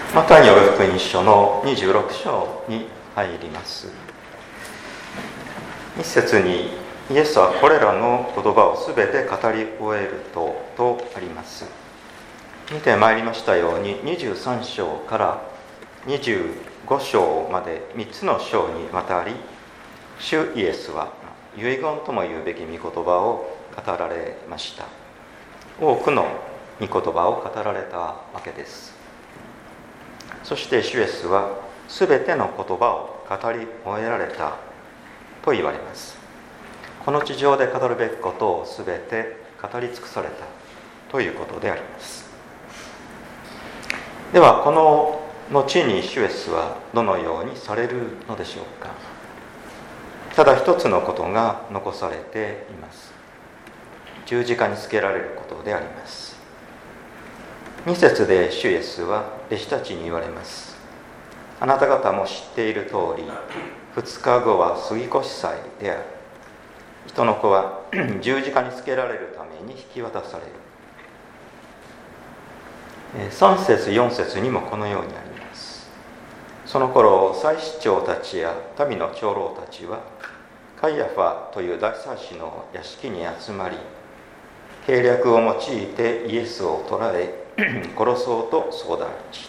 マタイによる福音書の26章に入ります。一節にイエスはこれらの言葉をすべて語り終えるとあります。見てまいりましたように23章から25章まで3つの章にわたり、主イエスは遺言とも言うべき御言葉を語られました。多くの御言葉を語られたわけです。そして主イエスはすべての言葉を語り終えられたと言われます。この地上で語るべきことをすべて語り尽くされたということであります。ではこの後に主イエスはどのようにされるのでしょうか。ただ一つのことが残されています。十字架につけられることであります。2節で主イエスは弟子たちに言われます。あなた方も知っている通り、2日後は杉越祭である。人の子は十字架につけられるために引き渡される。3節4節にもこのようにあります。その頃祭司長たちや民の長老たちはカイアファという大祭司の屋敷に集まり、計略を用いてイエスを捕らえ殺そうと相談した。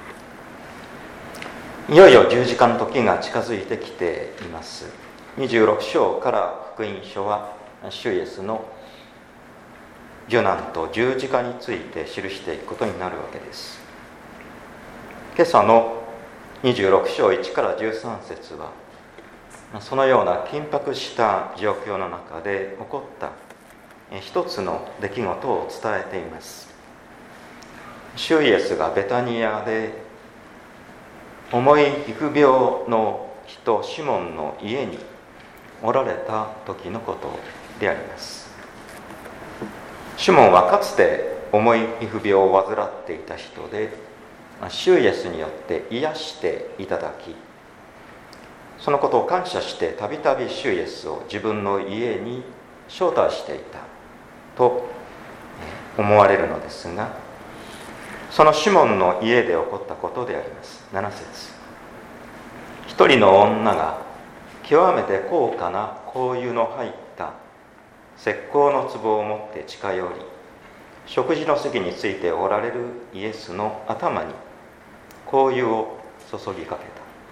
いよいよ十字架の時が近づいてきています。26章から福音書は主イエスの受難と十字架について記していくことになるわけです。今朝の26章1から13節はそのような緊迫した状況の中で起こった一つの出来事を伝えています。主イエスがベタニアで重い皮膚病の人シモンの家におられた時のことであります。シモンはかつて重い皮膚病を患っていた人で、主イエスによって癒していただき、そのことを感謝してたびたび主イエスを自分の家に招待していたと思われるのですが、そのシモンの家で起こったことであります。7節。一人の女が極めて高価な香油の入った石膏の壺を持って近寄り、食事の席についておられるイエスの頭に香油を注ぎかけ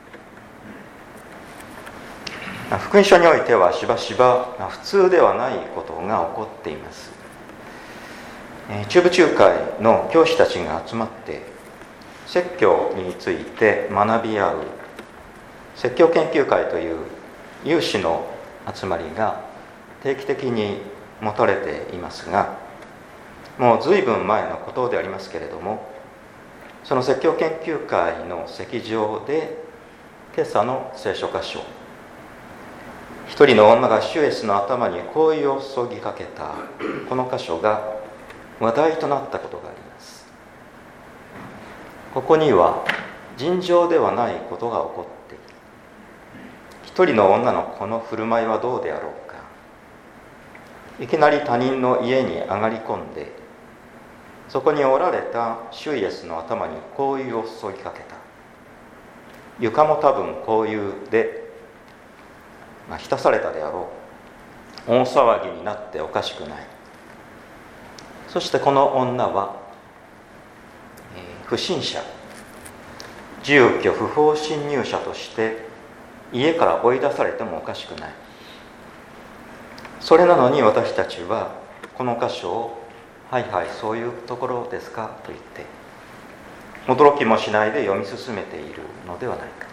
た。福音書においてはしばしば普通ではないことが起こっています。中部中会の教師たちが集まって説教について学び合う説教研究会という有志の集まりが定期的に持たれていますが、もう随分前のことでありますけれども、その説教研究会の席上で今朝の聖書箇所、一人の女が主イエスの頭に香油を注ぎかけたこの箇所が話題となったことがあります。ここには尋常ではないことが起こっている。一人の女のこの振る舞いはどうであろうか。いきなり他人の家に上がり込んで、そこにおられた主イエスの頭に香油を注ぎかけた。床も多分香油で浸されたであろう。大騒ぎになっておかしくない。そしてこの女は、不審者、住居不法侵入者として家から追い出されてもおかしくない。それなのに私たちはこの箇所をはいはいそういうところですかと言って驚きもしないで読み進めているのではないか。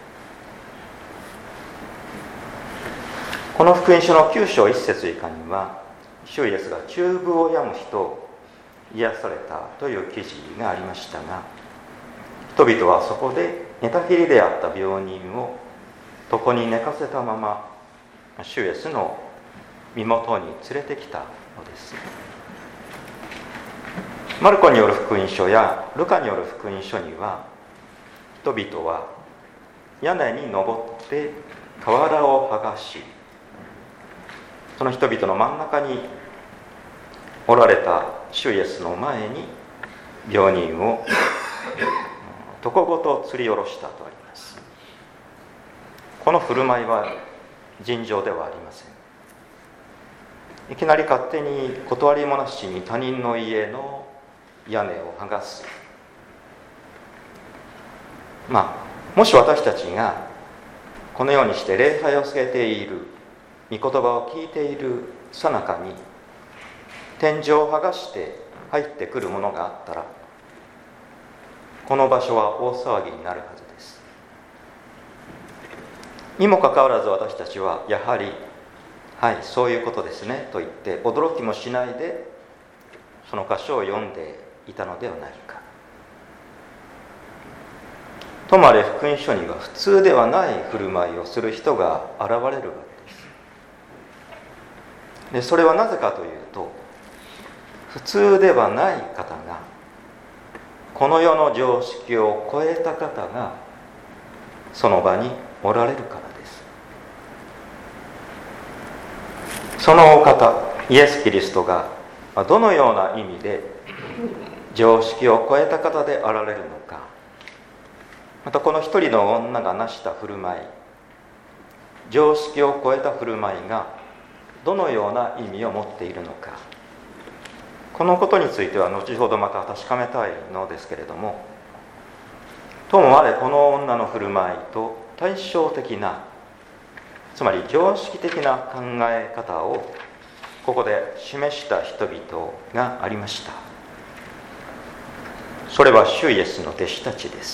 この福音書の9章1節以下には、主イエスが中部を病む人を癒されたという記事がありましたが、人々はそこで寝たきりであった病人を床に寝かせたまま主イエスの身元に連れてきたのです。マルコによる福音書やルカによる福音書には、人々は屋根に登って瓦を剥がし、その人々の真ん中におられた主イエスの前に病人を床ごと釣り下ろしたとあります。この振る舞いは尋常ではありません。いきなり勝手に断りもなしに他人の家の屋根を剥がす。もし私たちがこのようにして礼拝をつけている、御言葉を聞いている最中に天井を剥がして入ってくるものがあったら、この場所は大騒ぎになるはずです。にもかかわらず私たちはやはりはいそういうことですねと言って驚きもしないでその箇所を読んでいたのではないか。ともあれ福音書には普通ではない振る舞いをする人が現れるわけです。でそれはなぜかというと、普通ではない方が、この世の常識を超えた方がその場におられるからです。そのお方イエス・キリストがどのような意味で常識を超えた方であられるのか、またこの一人の女がなした振る舞い、常識を超えた振る舞いがどのような意味を持っているのか、このことについては後ほどまた確かめたいのですけれども、ともあれこの女の振る舞いと対照的な、つまり常識的な考え方をここで示した人々がありました。それは主イエスの弟子たちです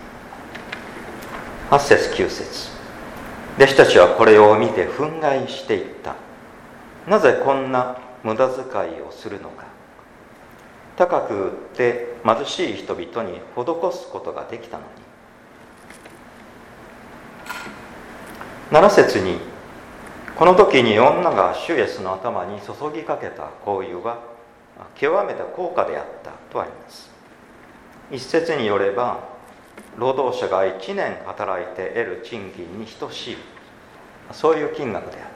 。8節9節、弟子たちはこれを見て憤慨していった。なぜこんな無駄遣いをするのか。高く売って貧しい人々に施すことができたのに。7節に、この時に女が主イエスの頭に注ぎかけた香油は極めて高価であったとあります。一節によれば、労働者が1年働いて得る賃金に等しい、そういう金額であった。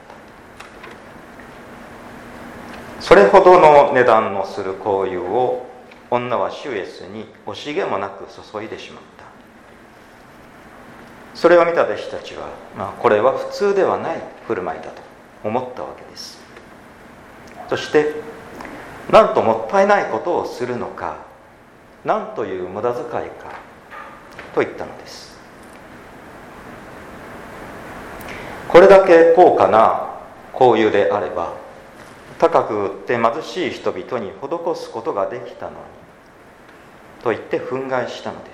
それほどの値段のする香油を女は主イエスに惜しげもなく注いでしまった。それを見た弟子たちは、これは普通ではない振る舞いだと思ったわけです。そしてなんともったいないことをするのか、なんという無駄遣いかと言ったのです。これだけ高価な香油であれば、高く売って貧しい人々に施すことができたのにと言って憤慨したのです。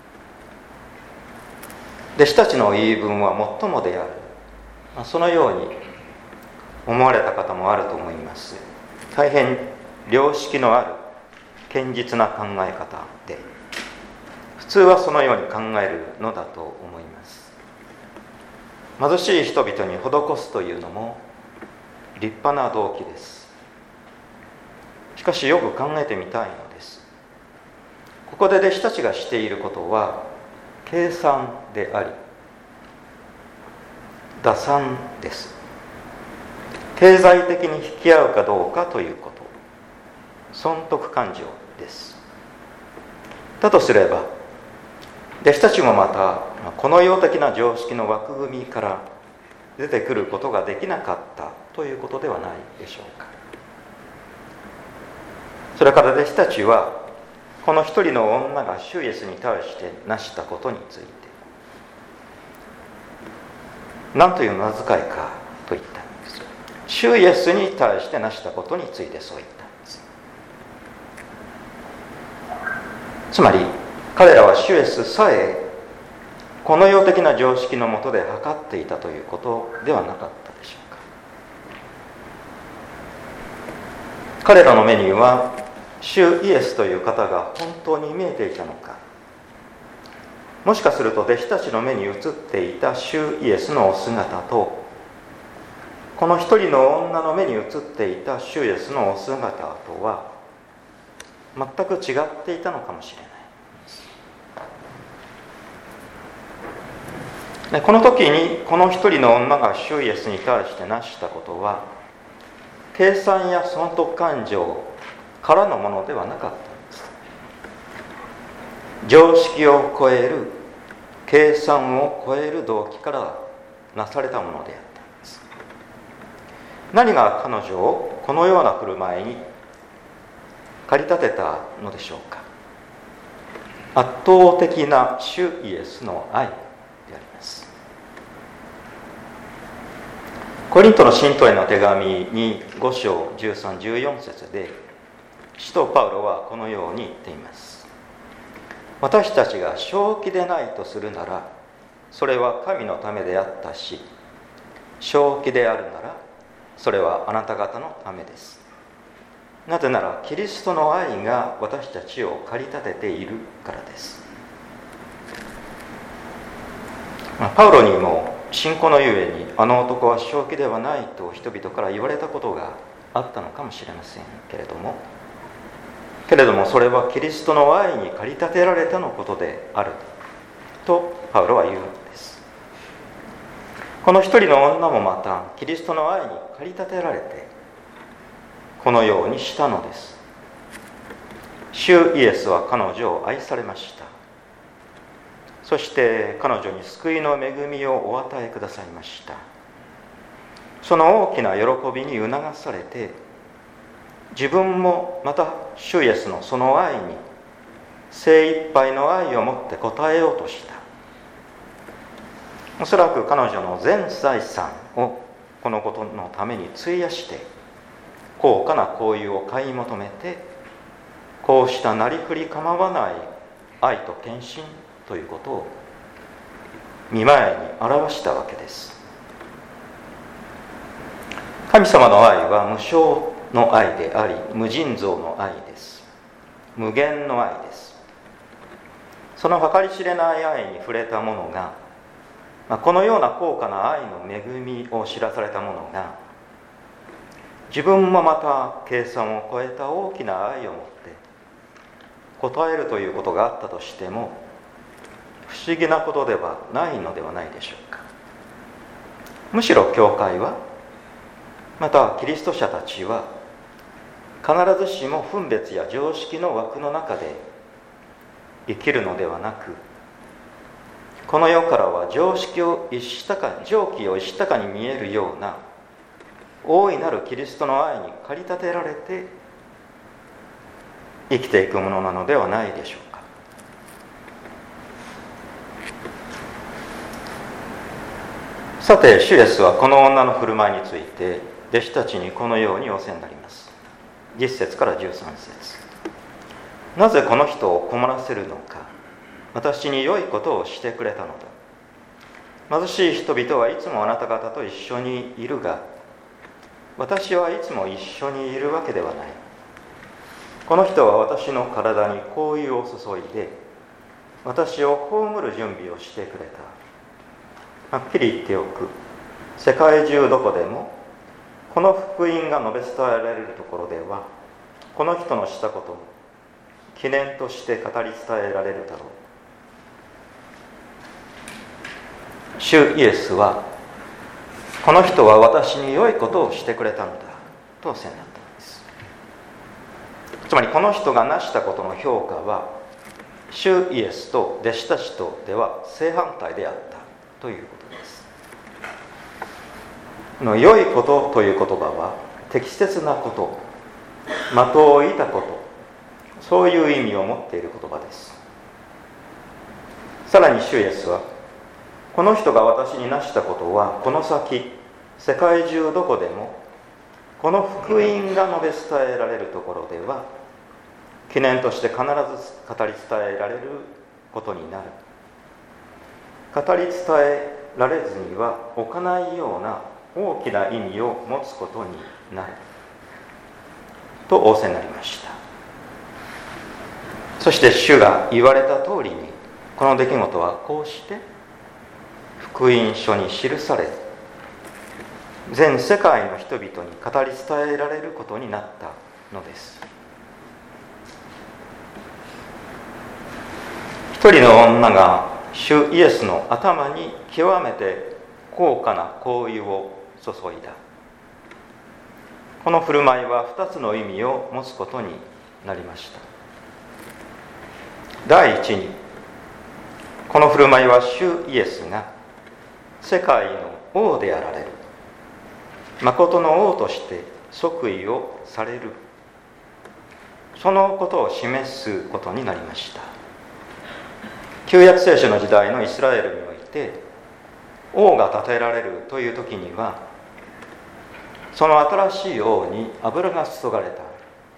弟子たちの言い分はもっともである、そのように思われた方もあると思います。大変良識のある堅実な考え方で、普通はそのように考えるのだと思います。貧しい人々に施すというのも立派な動機です。しかしよく考えてみたいのです。ここで弟子たちがしていることは計算であり打算です。経済的に引き合うかどうかということ、損得勘定です。だとすれば弟子たちもまたこの世的な常識の枠組みから出てくることができなかったということではないでしょうか。それから弟子たちはこの一人の女が主イエスに対してなしたことについて、何という無駄遣いかと言ったんです。主イエスに対してなしたことについてそう言ったんです。つまり彼らは主イエスさえこの世的な常識のもとで測っていたということではなかったでしょうか。彼らの目には主イエスという方が本当に見えていたのか、もしかすると弟子たちの目に映っていた主イエスのお姿とこの一人の女の目に映っていた主イエスのお姿とは全く違っていたのかもしれない。この時にこの一人の女が主イエスに対してなしたことは計算や損得勘定からのものではなかったんです。 常識を超える、計算を超える動機からなされたものであったんです。何が彼女をこのような振る舞いに駆り立てたのでしょうか。圧倒的な主イエスの愛であります。コリントの信徒への手紙に5章13、14節で使徒パウロはこのように言っています。私たちが正気でないとするなら、それは神のためであったし、正気であるならそれはあなた方のためです。なぜならキリストの愛が私たちを駆り立てているからです。パウロにも信仰のゆえにあの男は正気ではないと人々から言われたことがあったのかもしれませんけれどもそれはキリストの愛に駆り立てられたのことであるとパウロは言うのです。この一人の女もまたキリストの愛に駆り立てられてこのようにしたのです。主イエスは彼女を愛されました。そして彼女に救いの恵みをお与えくださいました。その大きな喜びに促されて、自分もまた主イエスのその愛に精一杯の愛を持って応えようとした。おそらく彼女の全財産をこのことのために費やして高価な交友を買い求めて、こうしたなりふり構わない愛と献身ということを見前に表したわけです。神様の愛は無償の愛であり、無尽蔵の愛です。無限の愛です。その計り知れない愛に触れた者が、このような高価な愛の恵みを知らされた者が、自分もまた計算を超えた大きな愛を持って応えるということがあったとしても、不思議なことではないのではないでしょうか。むしろ教会は、またキリスト者たちは、必ずしも分別や常識の枠の中で生きるのではなく、この世からは常軌を逸したかに見えるような大いなるキリストの愛に駆り立てられて生きていくものなのではないでしょうか。さて、主イエスはこの女の振る舞いについて弟子たちにこのように仰せになります。10節から13節。なぜこの人を困らせるのか。私に良いことをしてくれたのだ。貧しい人々はいつもあなた方と一緒にいるが、私はいつも一緒にいるわけではない。この人は私の体に香油を注いで、私を葬る準備をしてくれた。はっきり言っておく。世界中どこでも、この福音が述べ伝えられるところでは、この人のしたことを記念として語り伝えられるだろう。主イエスは、この人は私に良いことをしてくれたのだと宣言ったのです。つまりこの人が成したことの評価は、主イエスと弟子たちとでは正反対であったということです。良いことという言葉は適切なこと、的を射たこと、そういう意味を持っている言葉です。さらに主イエスは、この人が私に成したことはこの先世界中どこでもこの福音が述べ伝えられるところでは記念として必ず語り伝えられることになる。語り伝えられずには置かないような大きな意味を持つことになると仰せになりました。そして主が言われた通りにこの出来事はこうして福音書に記され、全世界の人々に語り伝えられることになったのです。一人の女が主イエスの頭に極めて高価な香油を注いだ。この振る舞いは2つの意味を持つことになりました。 第一に、この振る舞いは主イエスが世界の王であられる、誠の王として即位をされる、そのことを示すことになりました。旧約聖書の時代のイスラエルにおいて、王が立てられるという時には、その新しい王に油が注がれた。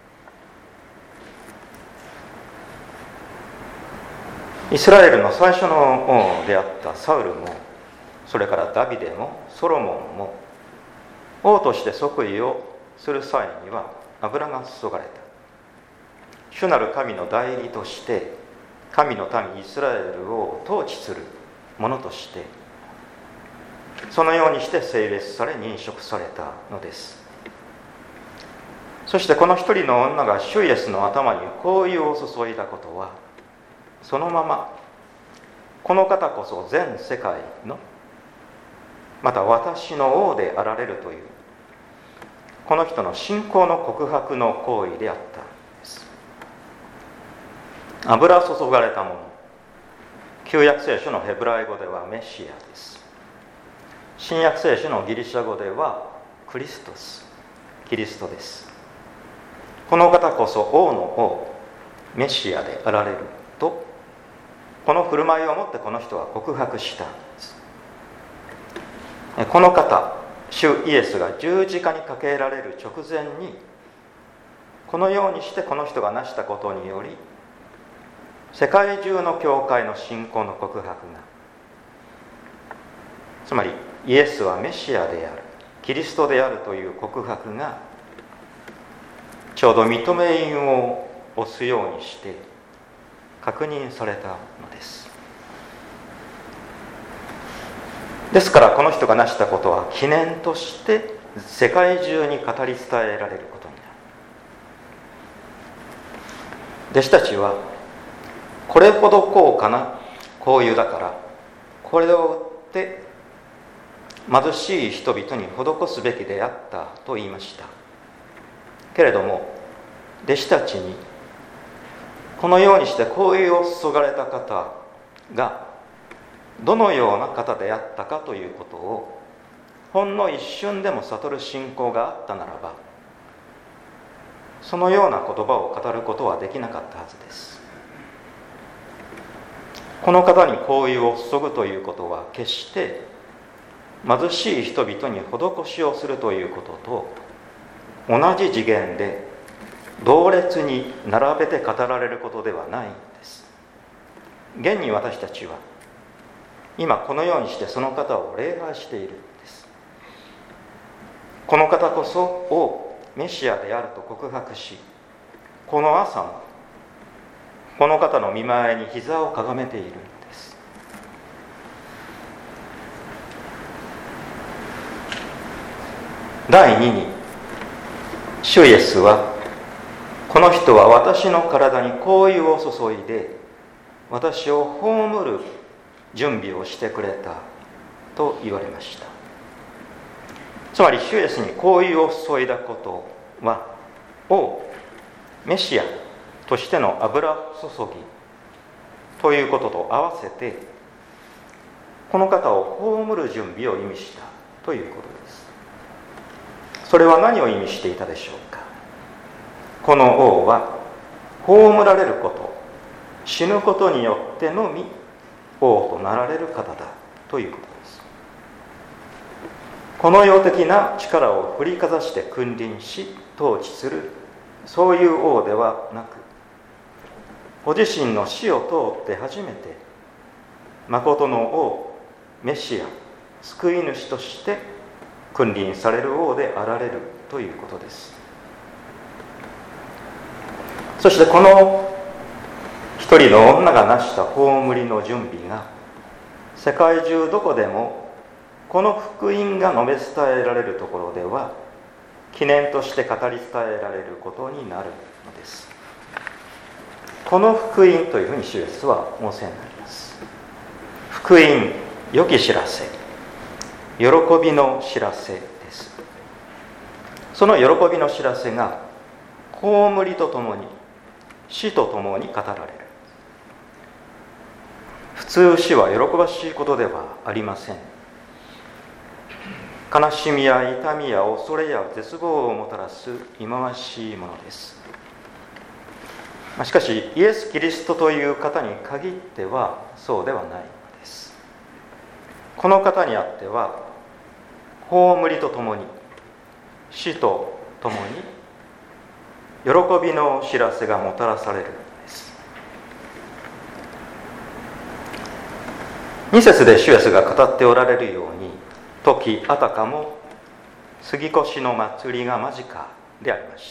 イスラエルの最初の王であったサウルも、それからダビデもソロモンも、王として即位をする際には油が注がれた。主なる神の代理として、神の民イスラエルを統治する者として、そのようにして聖別され認職されたのです。そしてこの一人の女が主イエスの頭に香油を注いだことは、そのままこの方こそ全世界の、また私の王であられるという、この人の信仰の告白の行為であったのです。油注がれたもの、旧約聖書のヘブライ語ではメシアです。新約聖書のギリシャ語ではクリストス、キリストです。この方こそ王の王、メシアであられると、この振る舞いをもってこの人は告白したんです。この方、主イエスが十字架にかけられる直前に、このようにしてこの人が成したことにより、世界中の教会の信仰の告白が、つまりイエスはメシアである、キリストであるという告白が、ちょうど認め印を押すようにして確認されたのです。ですからこの人が成したことは記念として世界中に語り伝えられることになる。弟子たちはこれほど高価な香油だから、これを売って貧しい人々に施すべきであったと言いました。けれども弟子たちにこのようにして香油を注がれた方がどのような方であったかということをほんの一瞬でも悟る信仰があったならば、そのような言葉を語ることはできなかったはずです。この方に香油を注ぐということは決して貧しい人々に施しをするということと同じ次元で同列に並べて語られることではないんです。現に私たちは今このようにしてその方を礼拝しているんです。この方こそ王メシアであると告白し、この朝もこの方の御前に膝をかがめているんです。第2に、主イエスはこの人は私の体に香油を注いで私を葬る準備をしてくれたと言われました。つまり主イエスに香油を注いだことは王メシアとしての油注ぎということと合わせて、この方を葬る準備を意味したということです。それは何を意味していたでしょうか。この王は葬られること、死ぬことによってのみ王となられる方だということです。この世的な力を振りかざして君臨し統治する、そういう王ではなく、ご自身の死を通って初めて誠の王メシア救い主として君臨される王であられるということです。そしてこの一人の女が成した葬りの準備が世界中どこでもこの福音が述べ伝えられるところでは記念として語り伝えられることになるのです。この福音というふうに主イエスは仰せになります。福音、良き知らせ、喜びの知らせです。その喜びの知らせが葬りとともに死とともに語られる。 普通死は喜ばしいことではありません。悲しみや痛みや恐れや絶望をもたらす忌まわしいものです。しかしイエス・キリストという方に限ってはそうではないのです。この方にあっては葬りとともに死とともに喜びの知らせがもたらされるのです。2節で主イエスが語っておられるように、時あたかも杉越の祭りが間近でありました。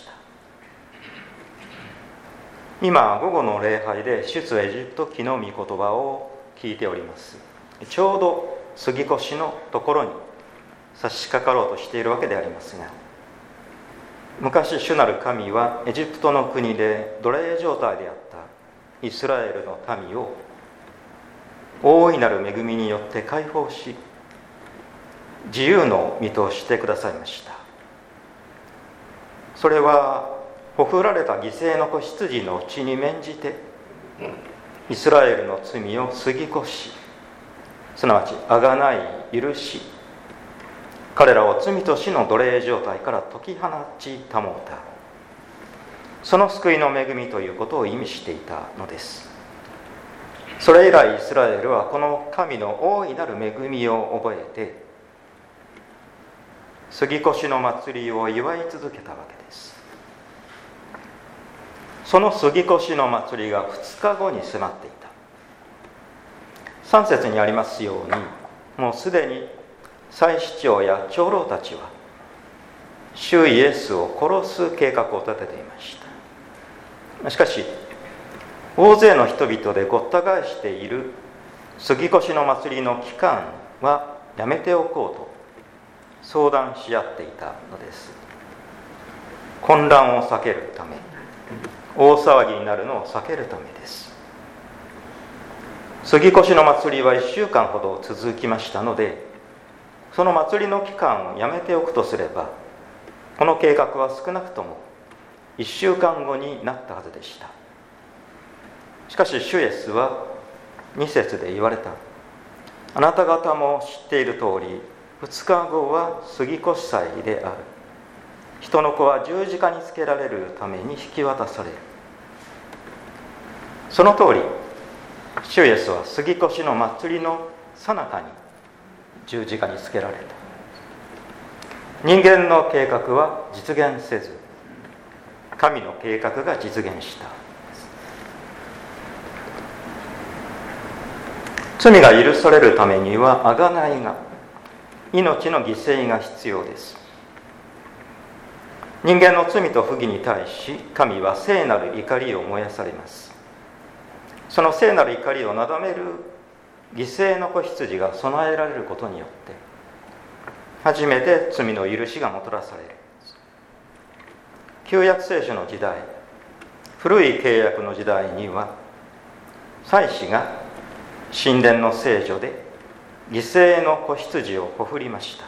今午後の礼拝で出エジプト記の御言葉を聞いております。ちょうど杉越のところに差し掛かろうとしているわけでありますが、昔主なる神はエジプトの国で奴隷状態であったイスラエルの民を大いなる恵みによって解放し、自由の身としてくださいました。それはほふられた犠牲の子羊の血に免じてイスラエルの罪を過ぎ越し、すなわち贖い許し、彼らを罪と死の奴隷状態から解き放ち保った、その救いの恵みということを意味していたのです。それ以来イスラエルはこの神の大いなる恵みを覚えて杉越の祭りを祝い続けたわけです。その杉越の祭りが2日後に迫っていた。3節にありますように、もうすでに祭司長や長老たちは主イエスを殺す計画を立てていました。しかし大勢の人々でごった返している杉越の祭りの期間はやめておこうと相談し合っていたのです。混乱を避けるため、大騒ぎになるのを避けるためです。杉越の祭りは1週間ほど続きましたので、その祭りの期間をやめておくとすれば、この計画は少なくとも1週間後になったはずでした。しかし主イエスは2節で言われた。あなた方も知っている通り、2日後は杉越祭である。人の子は十字架につけられるために引き渡される。その通り、主イエスは杉越の祭りの最中に十字架につけられた。人間の計画は実現せず、神の計画が実現した。罪が許されるためには贖いが、命の犠牲が必要です。人間の罪と不義に対し、神は聖なる怒りを燃やされます。その聖なる怒りをなだめる犠牲の子羊が備えられることによって、初めて罪の許しがもたらされる。旧約聖書の時代、古い契約の時代には、祭司が神殿の聖所で犠牲の子羊をほふりました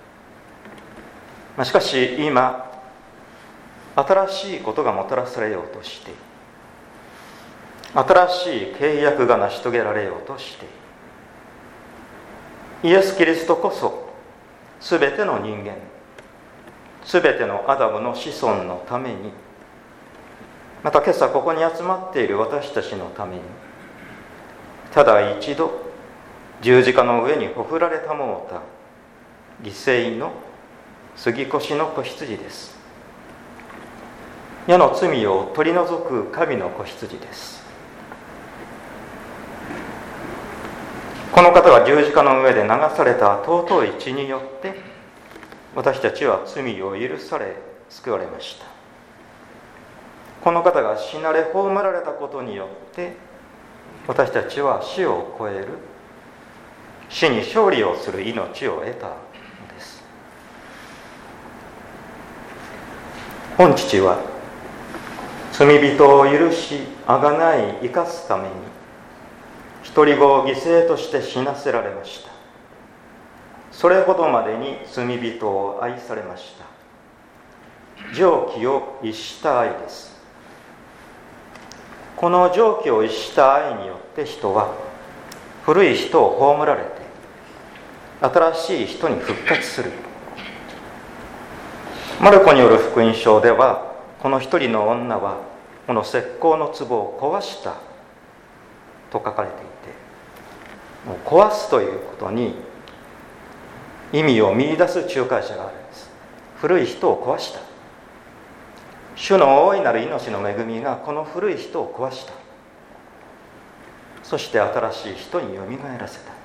。しかし今、新しいことがもたらされようとして、新しい契約が成し遂げられようとして、イエス・キリストこそすべての人間、すべてのアダムの子孫のために、また今朝ここに集まっている私たちのために、ただ一度十字架の上にほふられたもうた犠牲の杉越の子羊です。世の罪を取り除く神の子羊です。この方が十字架の上で流された尊い血によって私たちは罪を許され救われました。この方が死なれ葬られたことによって私たちは死を超える、死に勝利をする命を得たのです。本父は罪人を許し贖い生かすために一人子を犠牲として死なせられました。それほどまでに罪人を愛されました。常軌を逸した愛です。この常軌を逸した愛によって人は古い人を葬られて新しい人に復活する。マルコによる福音書では、この一人の女はこの石膏の壺を壊したと書かれていて、もう壊すということに意味を見出す仲介者があるんです。古い人を壊した。主の大いなる命の恵みがこの古い人を壊した。そして新しい人によみがえらせたんです。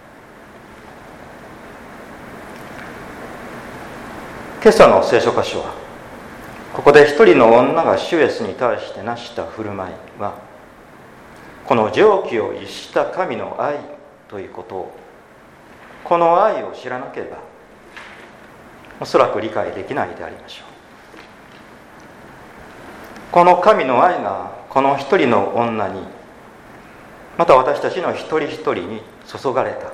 今朝の聖書箇所は、ここで一人の女が主イエスに対して成した振る舞いは、この常軌を逸した神の愛ということを、この愛を知らなければおそらく理解できないでありましょう。この神の愛がこの一人の女に、また私たちの一人一人に注がれた。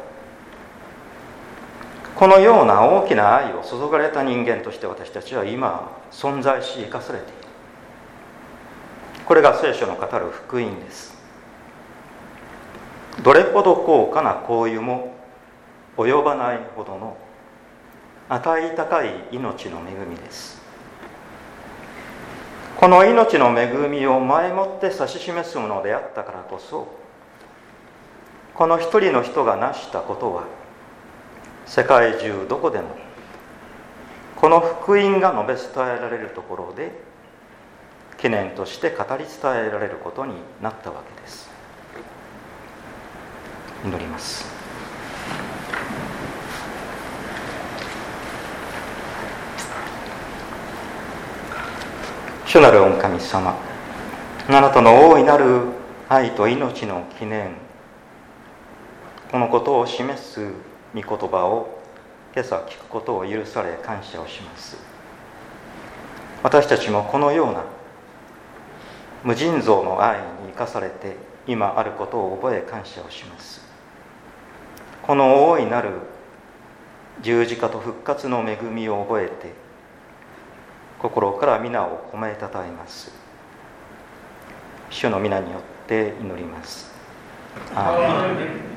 このような大きな愛を注がれた人間として私たちは今存在し生かされている。これが聖書の語る福音です。どれほど高価な香油も及ばないほどの値高い命の恵みです。この命の恵みを前もって指し示すものであったからこそ、この一人の人が成したことは、世界中どこでもこの福音が述べ伝えられるところで記念として語り伝えられることになったわけです。祈ります。主なる御神様、あなたの大いなる愛と命の記念、このことを示す御言葉を今朝聞くことを許され感謝をします。私たちもこのような無尽蔵の愛に生かされて今あることを覚え感謝をします。この大いなる十字架と復活の恵みを覚えて心から皆を褒めたたえます。主の皆によって祈ります。アーメン。